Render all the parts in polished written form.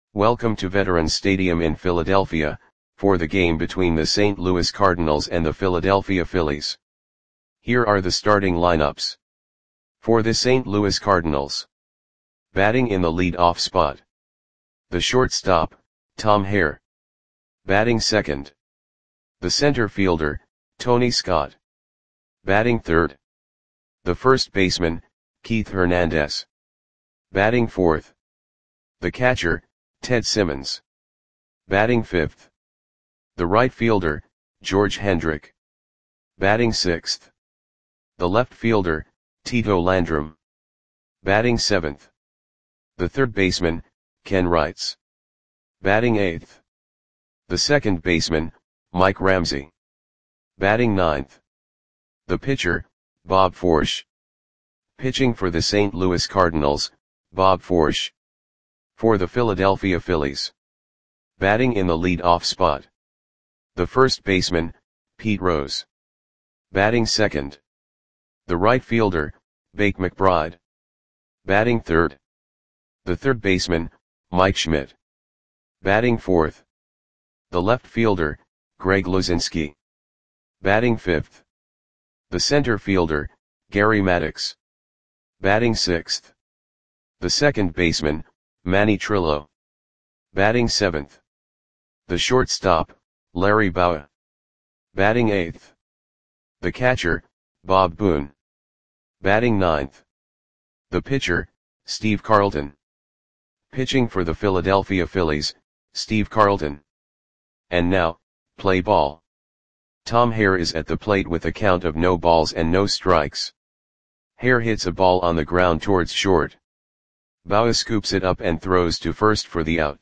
Welcome to Veterans Stadium in Philadelphia, for the game between the St. Louis Cardinals and the Philadelphia Phillies. Here are the starting lineups. For the St. Louis Cardinals. Batting in the lead-off spot. The shortstop, Tom Hare. Batting second. The center fielder, Tony Scott. Batting third. The first baseman, Keith Hernandez. Batting fourth. The catcher, Ted Simmons. Batting fifth. The right fielder, George Hendrick. Batting sixth. The left fielder, Tito Landrum. Batting seventh. The third baseman, Ken Wrights. Batting eighth. The second baseman, Mike Ramsey. Batting ninth. The pitcher, Bob Forsch. Pitching for the St. Louis Cardinals, Bob Forsch. For the Philadelphia Phillies. Batting in the lead-off spot. The first baseman, Pete Rose. Batting second. The right fielder, Bake McBride. Batting third. The third baseman, Mike Schmidt. Batting fourth. The left fielder, Greg Luzinski. Batting fifth. The center fielder, Gary Maddox. Batting sixth. The second baseman, Manny Trillo. Batting seventh. The shortstop, Larry Bowa. Batting eighth. The catcher, Bob Boone. Batting ninth. The pitcher, Steve Carlton. Pitching for the Philadelphia Phillies, Steve Carlton. And now, play ball. Tom Hare is at the plate with a count of no balls and no strikes. Hare hits a ball on the ground towards short. Bowa scoops it up and throws to first for the out.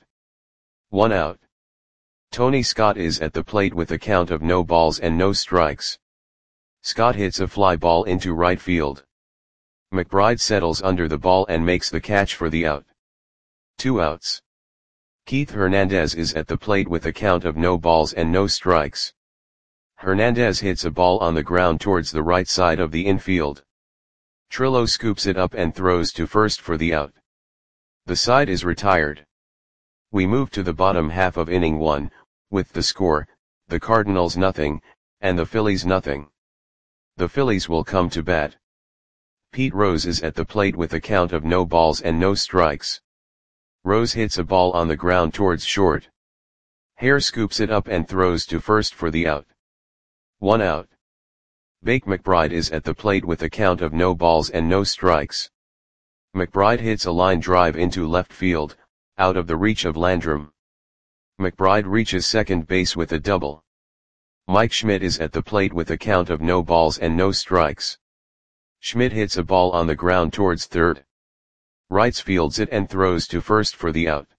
1 out. Tony Scott is at the plate with a count of no balls and no strikes. Scott hits a fly ball into right field. McBride settles under the ball and makes the catch for the out. 2 outs. Keith Hernandez is at the plate with a count of no balls and no strikes. Hernandez hits a ball on the ground towards the right side of the infield. Trillo scoops it up and throws to first for the out. The side is retired. We move to the bottom half of inning 1, with the score, the Cardinals nothing, and the Phillies nothing. The Phillies will come to bat. Pete Rose is at the plate with a count of no balls and no strikes. Rose hits a ball on the ground towards short. Hare scoops it up and throws to first for the out. 1 out. Bake McBride is at the plate with a count of no balls and no strikes. McBride hits a line drive into left field, out of the reach of Landrum. McBride reaches second base with a double. Mike Schmidt is at the plate with a count of no balls and no strikes. Schmidt hits a ball on the ground towards third. Wrights fields it and throws to first for the out.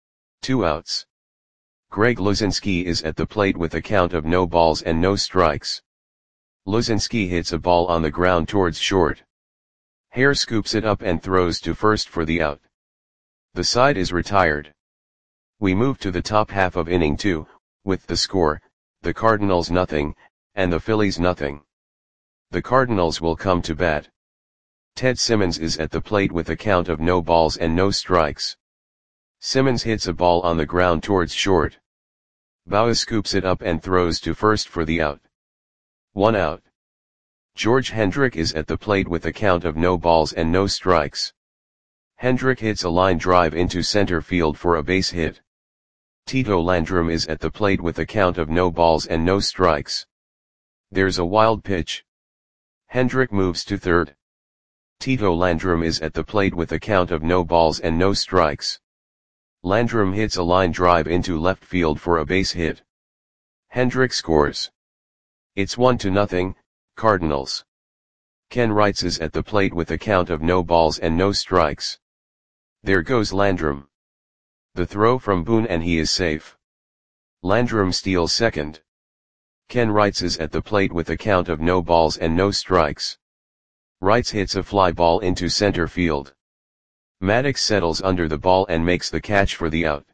2 outs. Greg Luzinski is at the plate with a count of no balls and no strikes. Luzinski hits a ball on the ground towards short. Hare scoops it up and throws to first for the out. The side is retired. We move to the top half of inning 2, with the score, the Cardinals nothing, and the Phillies nothing. The Cardinals will come to bat. Ted Simmons is at the plate with a count of no balls and no strikes. Simmons hits a ball on the ground towards short. Bowa scoops it up and throws to first for the out. 1 out. George Hendrick is at the plate with a count of no balls and no strikes. Hendrick hits a line drive into center field for a base hit. Tito Landrum is at the plate with a count of no balls and no strikes. There's a wild pitch. Hendrick moves to third. Tito Landrum is at the plate with a count of no balls and no strikes. Landrum hits a line drive into left field for a base hit. Hendrick scores. It's 1-0, Cardinals. Ken Wrights is at the plate with a count of no balls and no strikes. There goes Landrum. The throw from Boone and he is safe. Landrum steals second. Ken Wrights is at the plate with a count of no balls and no strikes. Wrights hits a fly ball into center field. Maddox settles under the ball and makes the catch for the out.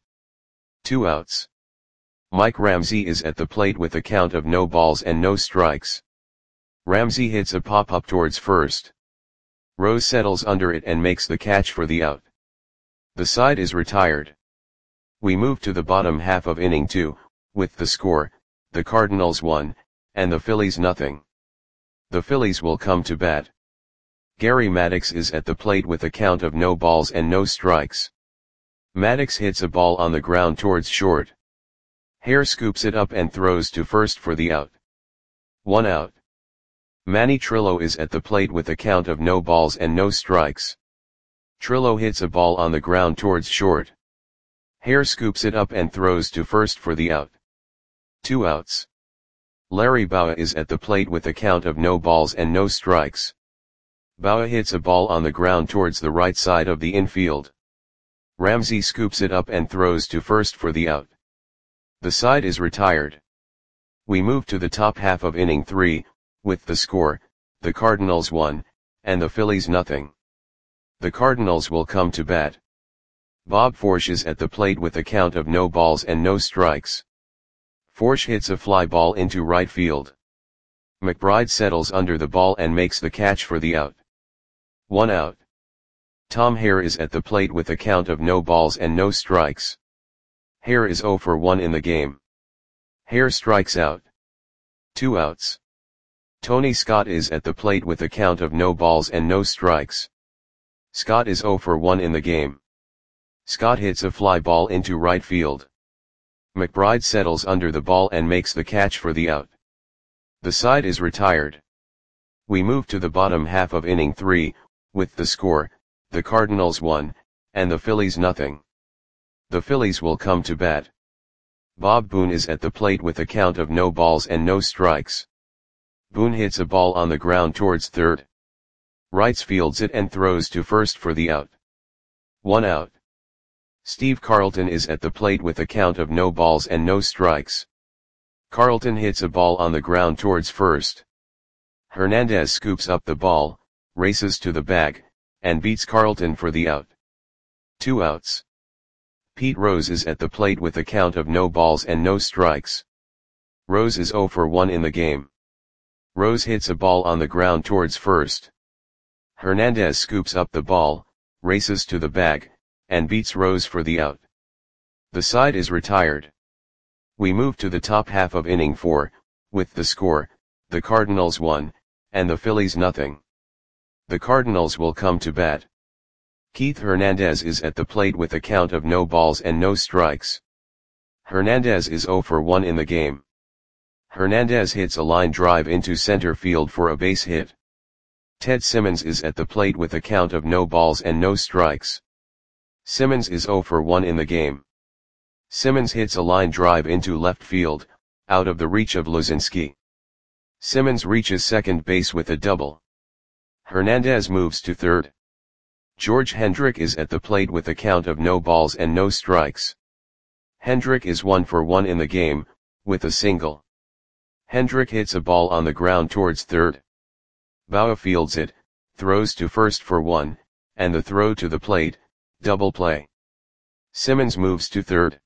2 outs. Mike Ramsey is at the plate with a count of no balls and no strikes. Ramsey hits a pop-up towards first. Rose settles under it and makes the catch for the out. The side is retired. We move to the bottom half of inning 2, with the score, the Cardinals 1, and the Phillies nothing. The Phillies will come to bat. Gary Maddox is at the plate with a count of no balls and no strikes. Maddox hits a ball on the ground towards short. Hare scoops it up and throws to first for the out. 1 out. Manny Trillo is at the plate with a count of no balls and no strikes. Trillo hits a ball on the ground towards short. Hare scoops it up and throws to first for the out. 2 outs. Larry Bowa is at the plate with a count of no balls and no strikes. Bowa hits a ball on the ground towards the right side of the infield. Ramsey scoops it up and throws to first for the out. The side is retired. We move to the top half of inning 3, with the score, the Cardinals 1, and the Phillies nothing. The Cardinals will come to bat. Bob Forsch is at the plate with a count of no balls and no strikes. Forsch hits a fly ball into right field. McBride settles under the ball and makes the catch for the out. 1 out. Tom Hare is at the plate with a count of no balls and no strikes. Hare is 0 for 1 in the game. Hare strikes out. 2 outs. Tony Scott is at the plate with a count of no balls and no strikes. Scott is 0 for 1 in the game. Scott hits a fly ball into right field. McBride settles under the ball and makes the catch for the out. The side is retired. We move to the bottom half of inning 3, with the score, the Cardinals 1, and the Phillies nothing. The Phillies will come to bat. Bob Boone is at the plate with a count of no balls and no strikes. Boone hits a ball on the ground towards third. Wrights fields it and throws to first for the out. 1 out. Steve Carlton is at the plate with a count of no balls and no strikes. Carlton hits a ball on the ground towards first. Hernandez scoops up the ball, races to the bag, and beats Carlton for the out. 2 outs. Pete Rose is at the plate with a count of no balls and no strikes. Rose is 0 for 1 in the game. Rose hits a ball on the ground towards first. Hernandez scoops up the ball, races to the bag, and beats Rose for the out. The side is retired. We move to the top half of inning 4, with the score, the Cardinals 1, and the Phillies nothing. The Cardinals will come to bat. Keith Hernandez is at the plate with a count of no balls and no strikes. Hernandez is 0 for 1 in the game. Hernandez hits a line drive into center field for a base hit. Ted Simmons is at the plate with a count of no balls and no strikes. Simmons is 0 for 1 in the game. Simmons hits a line drive into left field, out of the reach of Luzinski. Simmons reaches second base with a double. Hernandez moves to third. George Hendrick is at the plate with a count of no balls and no strikes. Hendrick is 1 for 1 in the game, with a single. Hendrick hits a ball on the ground towards third. Bowa fields it, throws to first for 1, and the throw to the plate, double play. Simmons moves to third.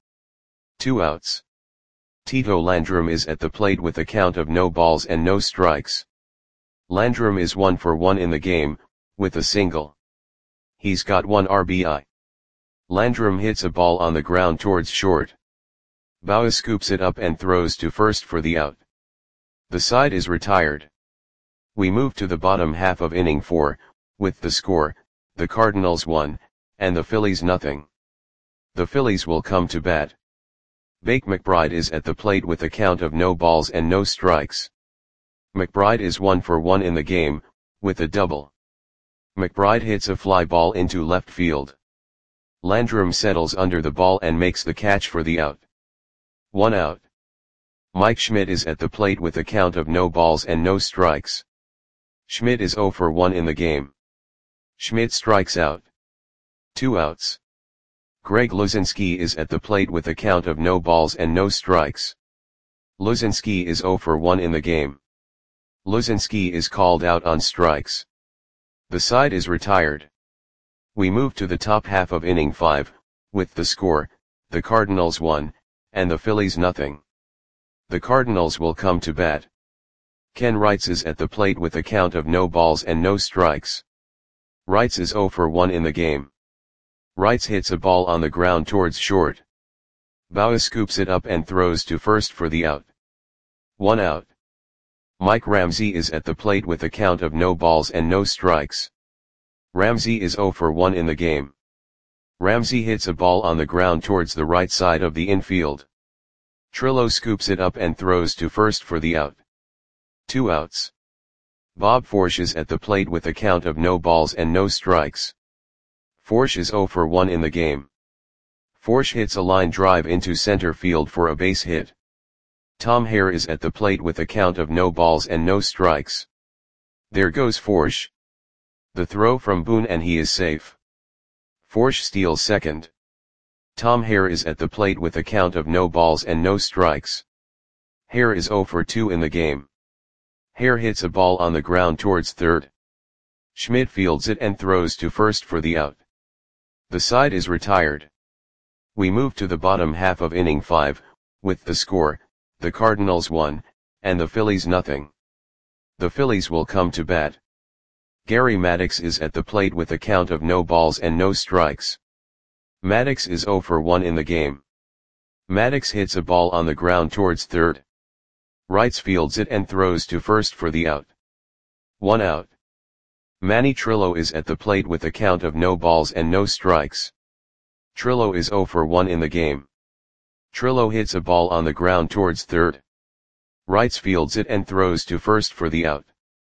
2 outs. Tito Landrum is at the plate with a count of no balls and no strikes. Landrum is 1 for 1 in the game, with a single. He's got 1 RBI. Landrum hits a ball on the ground towards short. Bowa scoops it up and throws to first for the out. The side is retired. We move to the bottom half of inning 4, with the score, the Cardinals 1, and the Phillies nothing. The Phillies will come to bat. Bake McBride is at the plate with a count of no balls and no strikes. McBride is 1 for 1 in the game, with a double. McBride hits a fly ball into left field. Landrum settles under the ball and makes the catch for the out. 1 out. Mike Schmidt is at the plate with a count of no balls and no strikes. Schmidt is 0 for 1 in the game. Schmidt strikes out. 2 outs. Greg Luzinski is at the plate with a count of no balls and no strikes. Luzinski is 0 for 1 in the game. Luzinski is called out on strikes. The side is retired. We move to the top half of inning 5, with the score, the Cardinals 1, and the Phillies nothing. The Cardinals will come to bat. Ken Wrights is at the plate with a count of no balls and no strikes. Wrights is 0 for 1 in the game. Wrights hits a ball on the ground towards short. Bauer scoops it up and throws to first for the out. 1 out. Mike Ramsey is at the plate with a count of no balls and no strikes. Ramsey is 0 for 1 in the game. Ramsey hits a ball on the ground towards the right side of the infield. Trillo scoops it up and throws to first for the out. 2 outs. Bob Forsch is at the plate with a count of no balls and no strikes. Forsch is 0 for 1 in the game. Forsch hits a line drive into center field for a base hit. Tom Hare is at the plate with a count of no balls and no strikes. There goes Forsch. The throw from Boone and he is safe. Forsch steals second. Tom Hare is at the plate with a count of no balls and no strikes. Hare is 0 for 2 in the game. Hare hits a ball on the ground towards third. Schmidt fields it and throws to first for the out. The side is retired. We move to the bottom half of inning 5, with the score, the Cardinals 1, and the Phillies nothing. The Phillies will come to bat. Gary Maddox is at the plate with a count of no balls and no strikes. Maddox is 0 for 1 in the game. Maddox hits a ball on the ground towards third. Wrights fields it and throws to first for the out. 1 out. Manny Trillo is at the plate with a count of no balls and no strikes. Trillo is 0 for 1 in the game. Trillo hits a ball on the ground towards third. Wrights fields it and throws to first for the out.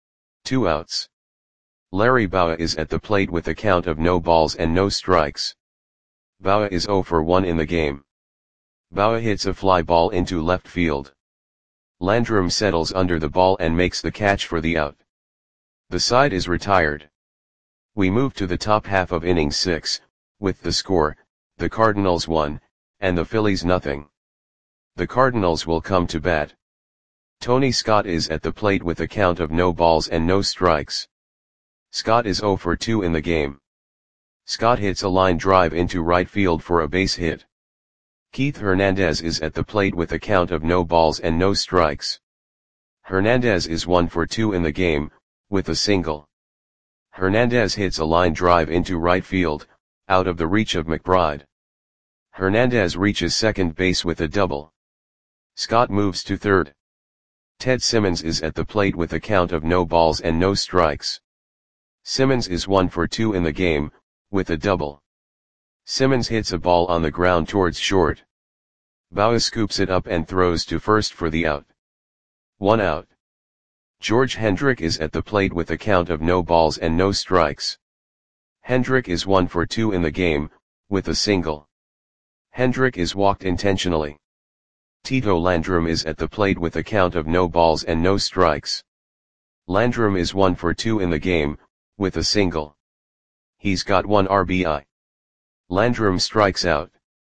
2 outs. Larry Bowa is at the plate with a count of no balls and no strikes. Bowa is 0 for 1 in the game. Bowa hits a fly ball into left field. Landrum settles under the ball and makes the catch for the out. The side is retired. We move to the top half of inning 6, with the score, the Cardinals 1, and the Phillies nothing. The Cardinals will come to bat. Tony Scott is at the plate with a count of no balls and no strikes. Scott is 0 for 2 in the game. Scott hits a line drive into right field for a base hit. Keith Hernandez is at the plate with a count of no balls and no strikes. Hernandez is 1 for 2 in the game, with a single. Hernandez hits a line drive into right field, out of the reach of McBride. Hernandez reaches second base with a double. Scott moves to third. Ted Simmons is at the plate with a count of no balls and no strikes. Simmons is 1 for 2 in the game, with a double. Simmons hits a ball on the ground towards short. Bowa scoops it up and throws to first for the out. 1 out. George Hendrick is at the plate with a count of no balls and no strikes. Hendrick is 1 for 2 in the game, with a single. Hendrick is walked intentionally. Tito Landrum is at the plate with a count of no balls and no strikes. Landrum is 1 for 2 in the game, with a single. He's got 1 RBI. Landrum strikes out.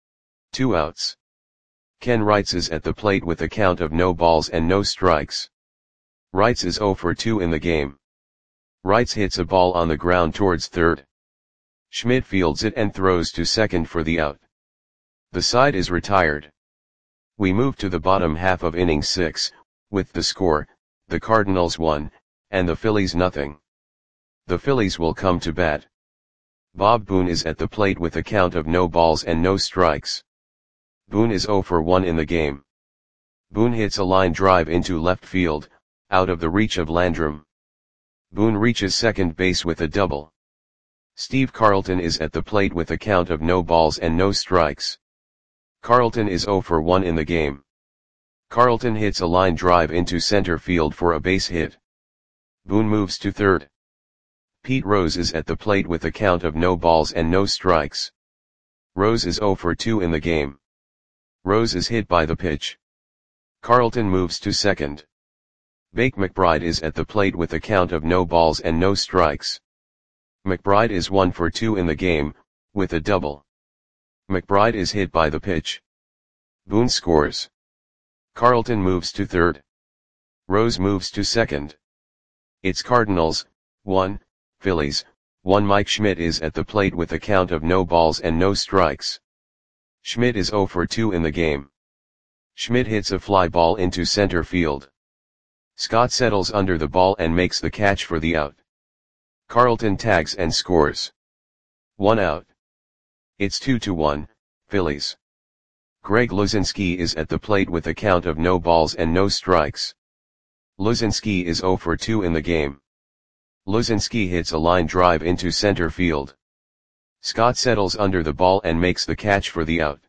2 outs. Ken Wrights is at the plate with a count of no balls and no strikes. Wrights is 0 for 2 in the game. Wrights hits a ball on the ground towards third. Schmidt fields it and throws to second for the out. The side is retired. We move to the bottom half of inning 6, with the score, the Cardinals 1, and the Phillies nothing. The Phillies will come to bat. Bob Boone is at the plate with a count of no balls and no strikes. Boone is 0 for 1 in the game. Boone hits a line drive into left field, out of the reach of Landrum. Boone reaches second base with a double. Steve Carlton is at the plate with a count of no balls and no strikes. Carlton is 0 for 1 in the game. Carlton hits a line drive into center field for a base hit. Boone moves to third. Pete Rose is at the plate with a count of no balls and no strikes. Rose is 0 for 2 in the game. Rose is hit by the pitch. Carlton moves to second. Bake McBride is at the plate with a count of no balls and no strikes. McBride is 1 for 2 in the game, with a double. McBride is hit by the pitch. Boone scores. Carlton moves to third. Rose moves to second. It's Cardinals, 1, Phillies, 1. Mike Schmidt is at the plate with a count of no balls and no strikes. Schmidt is 0 for 2 in the game. Schmidt hits a fly ball into center field. Scott settles under the ball and makes the catch for the out. Carlton tags and scores. 1 out. It's 2-1, Phillies. Greg Luzinski is at the plate with a count of no balls and no strikes. Luzinski is 0 for 2 in the game. Luzinski hits a line drive into center field. Scott settles under the ball and makes the catch for the out.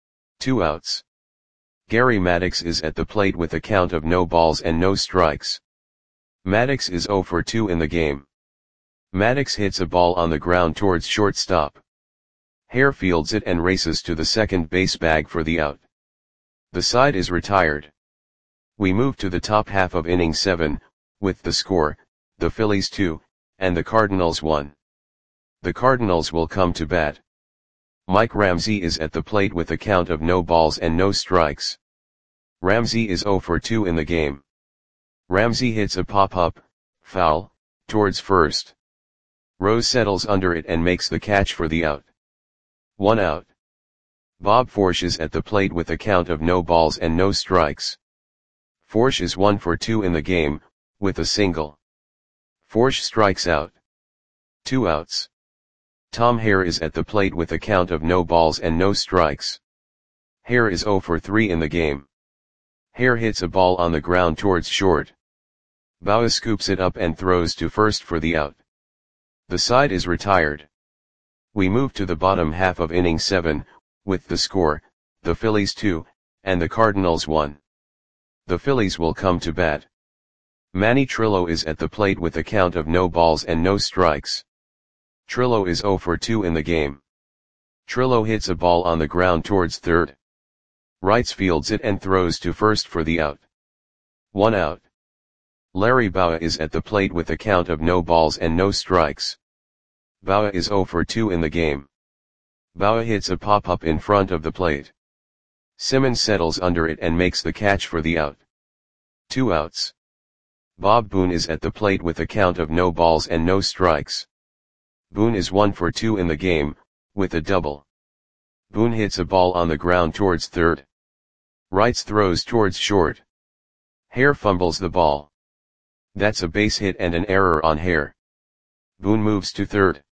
2 outs. Gary Maddox is at the plate with a count of no balls and no strikes. Maddox is 0 for 2 in the game. Maddox hits a ball on the ground towards shortstop. Hare fields it and races to the second base bag for the out. The side is retired. We move to the top half of inning 7, with the score, the Phillies 2, and the Cardinals 1. The Cardinals will come to bat. Mike Ramsey is at the plate with a count of no balls and no strikes. Ramsey is 0 for 2 in the game. Ramsey hits a pop-up, foul, towards first. Rose settles under it and makes the catch for the out. 1 out. Bob Forsch is at the plate with a count of no balls and no strikes. Forsch is 1 for 2 in the game, with a single. Forsch strikes out. 2 outs. Tom Hare is at the plate with a count of no balls and no strikes. Hare is 0 for 3 in the game. Hare hits a ball on the ground towards short. Bauer scoops it up and throws to first for the out. The side is retired. We move to the bottom half of inning 7, with the score, the Phillies 2, and the Cardinals 1. The Phillies will come to bat. Manny Trillo is at the plate with a count of no balls and no strikes. Trillo is 0 for 2 in the game. Trillo hits a ball on the ground towards third. Wrights fields it and throws to first for the out. 1 out. Larry Bowa is at the plate with a count of no balls and no strikes. Bowa is 0 for 2 in the game. Bowa hits a pop-up in front of the plate. Simmons settles under it and makes the catch for the out. 2 outs. Bob Boone is at the plate with a count of no balls and no strikes. Boone is 1 for 2 in the game, with a double. Boone hits a ball on the ground towards third. Wrights throws towards short. Hare fumbles the ball. That's a base hit and an error on Hare. Boone moves to third.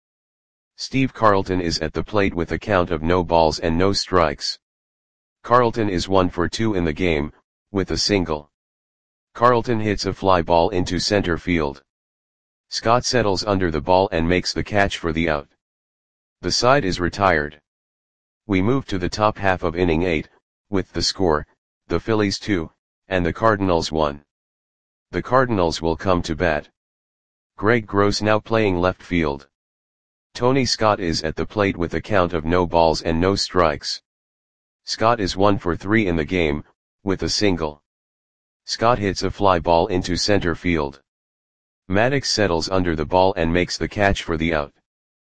Steve Carlton is at the plate with a count of no balls and no strikes. Carlton is 1 for 2 in the game, with a single. Carlton hits a fly ball into center field. Scott settles under the ball and makes the catch for the out. The side is retired. We move to the top half of inning 8, with the score, the Phillies 2, and the Cardinals 1. The Cardinals will come to bat. Greg Gross now playing left field. Tony Scott is at the plate with a count of no balls and no strikes. Scott is 1 for 3 in the game, with a single. Scott hits a fly ball into center field. Maddox settles under the ball and makes the catch for the out.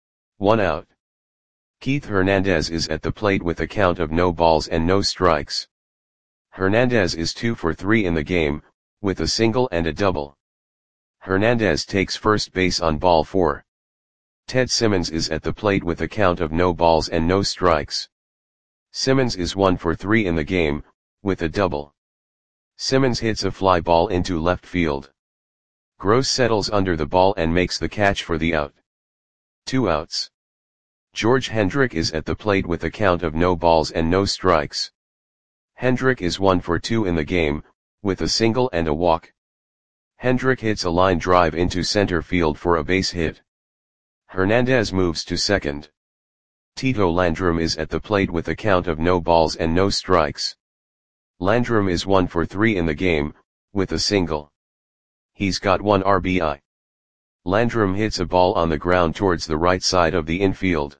1 out. Keith Hernandez is at the plate with a count of no balls and no strikes. Hernandez is 2 for 3 in the game, with a single and a double. Hernandez takes first base on ball 4. Ted Simmons is at the plate with a count of no balls and no strikes. Simmons is 1 for 3 in the game, with a double. Simmons hits a fly ball into left field. Gross settles under the ball and makes the catch for the out. 2 outs. George Hendrick is at the plate with a count of no balls and no strikes. Hendrick is 1 for 2 in the game, with a single and a walk. Hendrick hits a line drive into center field for a base hit. Hernandez moves to second. Tito Landrum is at the plate with a count of no balls and no strikes. Landrum is 1 for 3 in the game, with a single. He's got 1 RBI. Landrum hits a ball on the ground towards the right side of the infield.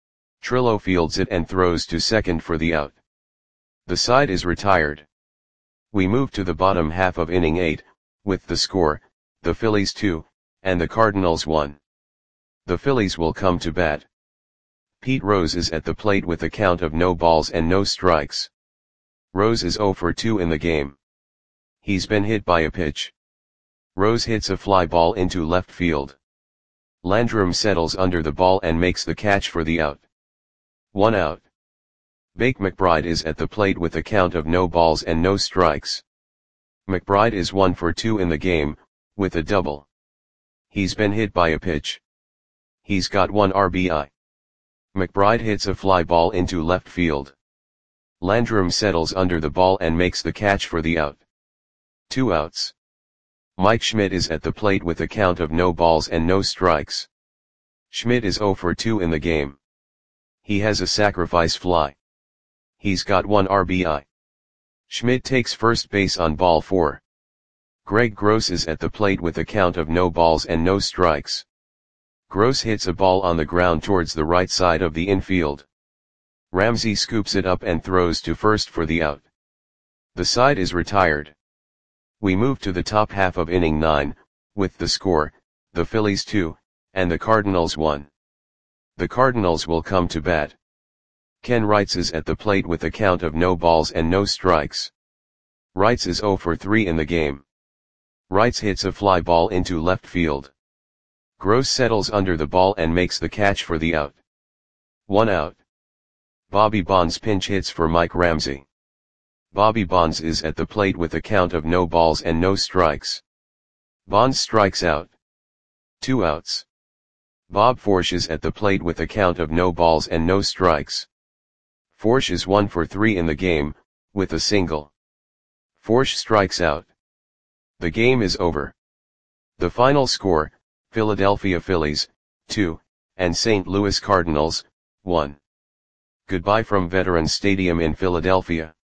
Trillo fields it and throws to second for the out. The side is retired. We move to the bottom half of inning 8, with the score, the Phillies 2, and the Cardinals 1. The Phillies will come to bat. Pete Rose is at the plate with a count of no balls and no strikes. Rose is 0 for 2 in the game. He's been hit by a pitch. Rose hits a fly ball into left field. Landrum settles under the ball and makes the catch for the out. 1 out. Bake McBride is at the plate with a count of no balls and no strikes. McBride is 1 for 2 in the game, with a double. He's been hit by a pitch. He's got 1 RBI. McBride hits a fly ball into left field. Landrum settles under the ball and makes the catch for the out. 2 outs. Mike Schmidt is at the plate with a count of no balls and no strikes. Schmidt is 0 for 2 in the game. He has a sacrifice fly. He's got 1 RBI. Schmidt takes first base on ball 4. Greg Gross is at the plate with a count of no balls and no strikes. Gross hits a ball on the ground towards the right side of the infield. Ramsey scoops it up and throws to first for the out. The side is retired. We move to the top half of inning 9, with the score, the Phillies 2, and the Cardinals 1. The Cardinals will come to bat. Ken Wrights is at the plate with a count of no balls and no strikes. Wrights is 0 for 3 in the game. Wrights hits a fly ball into left field. Gross settles under the ball and makes the catch for the out. 1 out. Bobby Bonds pinch hits for Mike Ramsey. Bobby Bonds is at the plate with a count of no balls and no strikes. Bonds strikes out. 2 outs. Bob Forsch is at the plate with a count of no balls and no strikes. Forsch is 1 for 3 in the game, with a single. Forsch strikes out. The game is over. The final score, Philadelphia Phillies, 2, and St. Louis Cardinals, 1. Goodbye from Veterans Stadium in Philadelphia.